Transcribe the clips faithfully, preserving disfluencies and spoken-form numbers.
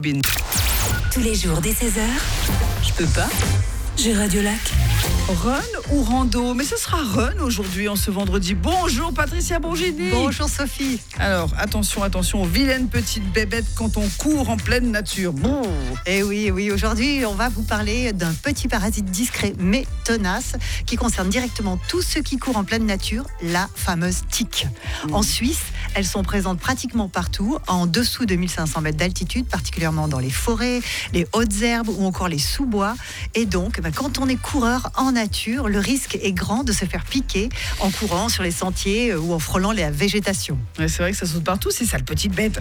Bin. Tous les jours dès seize heures, Je peux pas. j'ai Radio Lac. Run ou rando? Mais ce sera run aujourd'hui, en ce vendredi. Bonjour Patricia Bongini. Bonjour Sophie. Alors, attention, attention aux vilaines petites bébêtes quand on court en pleine nature. Bon. Et oui, oui, aujourd'hui, on va vous parler d'un petit parasite discret mais tenace qui concerne directement tous ceux qui courent en pleine nature, la fameuse tique. Mmh. En Suisse, elles sont présentes pratiquement partout, en dessous de mille cinq cents mètres d'altitude, particulièrement dans les forêts, les hautes herbes ou encore les sous-bois. Et donc, bah, quand on est coureur en nature, le risque est grand de se faire piquer en courant sur les sentiers ou en frôlant la végétation. Ouais, c'est vrai que ça saute partout, c'est ça, le petite bête.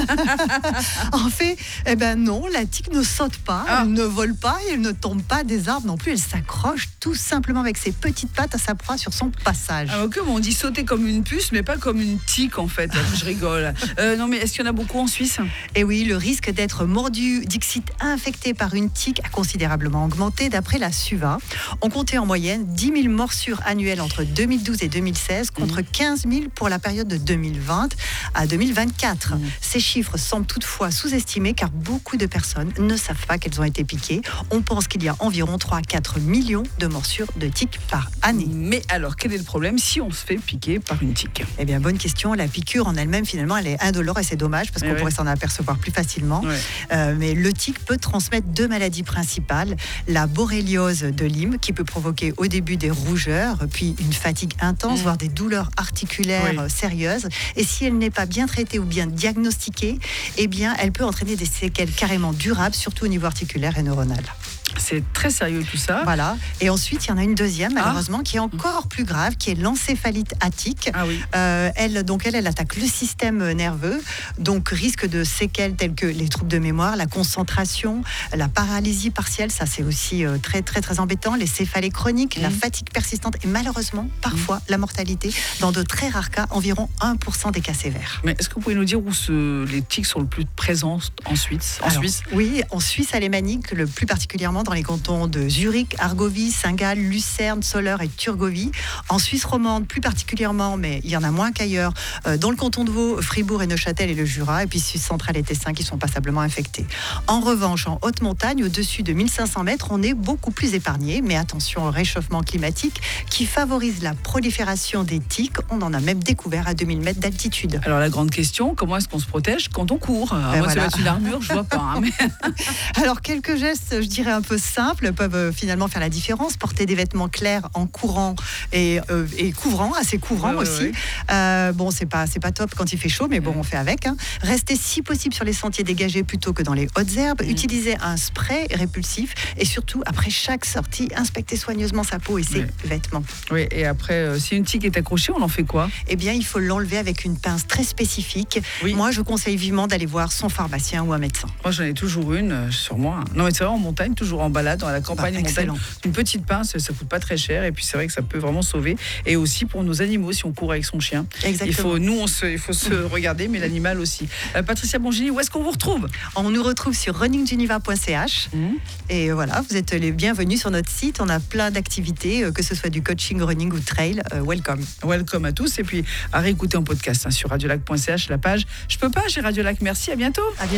En fait, eh ben non, la tique ne saute pas, Ah. elle ne vole pas, et elle ne tombe pas des arbres non plus, elle s'accroche tout simplement avec ses petites pattes à sa proie sur son passage. Ah, ok, bon, on dit sauter comme une puce, mais pas comme une tique en fait. Je rigole. Euh, non, mais est-ce qu'il y en a beaucoup en Suisse? Et oui, le risque d'être mordu, dixit infecté par une tique a considérablement augmenté d'après la SUVA. On comptait en moyenne dix mille morsures annuelles entre deux mille douze et deux mille seize contre quinze mille pour la période de deux mille vingt à deux mille vingt-quatre. Mmh. Ces chiffres semblent toutefois sous-estimés car beaucoup de personnes ne savent pas qu'elles ont été piquées. On pense qu'il y a environ trois à quatre millions de morsures de tiques par année. Mais alors, quel est le problème si on se fait piquer par une tique? Eh bien, bonne question. La piqûre en elle-même, finalement, elle est indolore et c'est dommage parce Eh qu'on ouais. pourrait s'en apercevoir plus facilement. Ouais. Euh, mais le tique peut transmettre deux maladies principales. La borréliose de Lyme, qui peut provoquer au début des rougeurs, puis une fatigue intense, Mmh. voire des douleurs articulaires Oui. euh, sérieuses. Et si elle n'est pas bien traitée ou bien diagnostiquée, eh bien, elle peut entraîner des séquelles carrément durables, surtout au niveau articulaire et neuronal. C'est très sérieux tout ça. Voilà. Et ensuite, il y en a une deuxième, Ah. malheureusement, qui est encore plus grave, qui est l'encéphalite attique. Ah oui. Euh, elle, donc elle, elle attaque le système nerveux, donc risque de séquelles telles que les troubles de mémoire, la concentration, la paralysie partielle, ça c'est aussi euh, très très très embêtant, les céphalées chroniques, Mmh. la fatigue persistante et malheureusement parfois la mortalité. Dans de très rares cas, environ un pour cent des cas sévères. Mais est-ce que vous pouvez nous dire où ce- les tiques sont le plus présents en Suisse? En Alors, Suisse Oui, en Suisse alémanique, le plus particulièrement dans les cantons de Zurich, Argovie, Saint-Gall, Lucerne, Soleure et Turgovie. En Suisse romande, plus particulièrement, mais il y en a moins qu'ailleurs, euh, dans le canton de Vaud, Fribourg et Neuchâtel et le Jura, et puis Suisse centrale et Tessin qui sont passablement infectés. En revanche, en haute montagne, au-dessus de mille cinq cents mètres, on est beaucoup plus épargné, mais attention au réchauffement climatique qui favorise la prolifération des tiques. On en a même découvert à deux mille mètres d'altitude. Alors la grande question, comment est-ce qu'on se protège quand on court? Alors, Ben moi, voilà. c'est battu l'armure, je vois pas. hein, mais... Alors, quelques gestes, je dirais un peu simples, peuvent euh, finalement faire la différence. Porter des vêtements clairs en courant et, euh, et couvrant, assez couvrant Ouais, ouais, aussi. ouais. Euh, bon, c'est pas, c'est pas top quand il fait chaud, mais bon, on fait avec. hein. Rester si possible sur les sentiers dégagés plutôt que dans les hautes herbes. Mm. Utiliser un spray répulsif et surtout, après chaque sortie, inspecter soigneusement sa peau et ses Ouais. vêtements. Oui, et après, euh, si une tique est accrochée, on en fait quoi? Eh bien, il faut l'enlever avec une pince très spécifique. Oui. Moi, je conseille vivement d'aller voir son pharmacien ou un médecin. Moi, j'en ai toujours une euh, sur moi. Non, mais c'est vrai, en montagne, toujours en balade, dans la campagne, Bah, en montagne. excellent. Une petite pince, ça coûte pas très cher. Et puis, c'est vrai que ça peut vraiment sauver. Et aussi pour nos animaux, si on court avec son chien. Exactement. Il faut, nous, on se, il faut se regarder, mais l'animal aussi. Euh, Patricia Bongini, où est-ce qu'on vous retrouve? On nous retrouve sur running geneva point c h. Et voilà, vous êtes les bienvenus sur notre site. On a plein d'activités, euh, que ce soit du coaching, running ou trail. Euh, welcome. Welcome à tous. Et puis, à réécouter en podcast hein, sur radiolac point c h, la page. Je peux pas, j'ai Radio Lac. Merci, à bientôt. À bientôt.